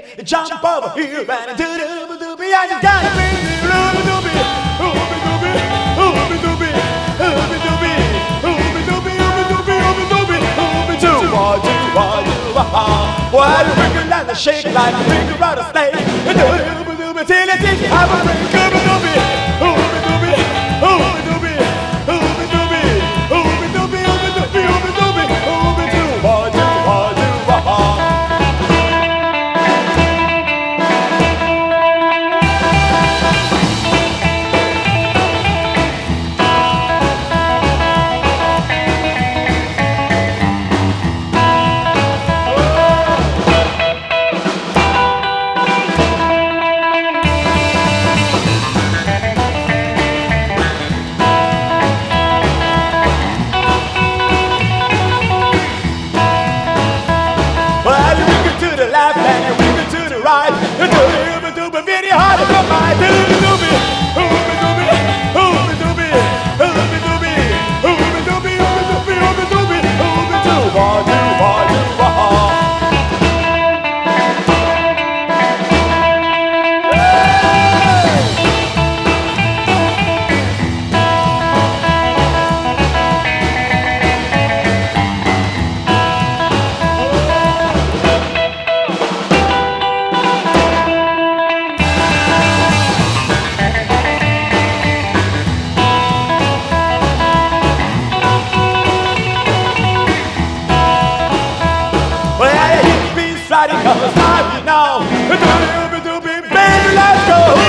jump over here and do do do be. I just gotta be do do be, do be, do be, do be, do be, do be, do be, do be, do why you wiggling and shake like a finger out of snake? Do do till it is have a drink. Do do be, do be, do be, do be, do be, do be, do be, left and we go to the right. Do be very hard to come by. Do be, do be, do be, do be, do be, do be, do be, do be, do be, Cause now you know, do be, baby, let's go.